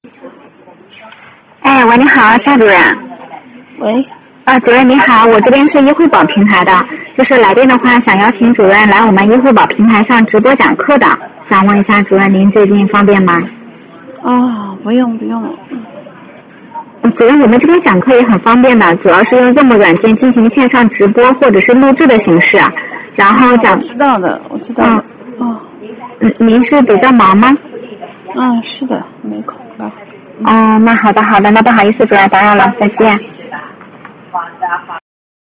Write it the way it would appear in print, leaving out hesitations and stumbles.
哎，喂，你好，夏主任。 喂。 主任你好，我这边是医惠宝平台的，就是来电的话想邀请主任来我们医惠宝平台上直播讲课的，想问一下主任您最近方便吗？ 不用。 主任，我们这边讲课也很方便的，主要是用 Zoom 软件进行线上直播或者是录制的形式，然后讲。 我知道的。 您是比较忙吗？ 是的，没空了。 那好的，那不好意思，主任打扰了，再见。